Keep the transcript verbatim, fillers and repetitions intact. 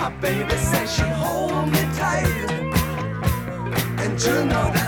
My baby says she hold me tight, and you know that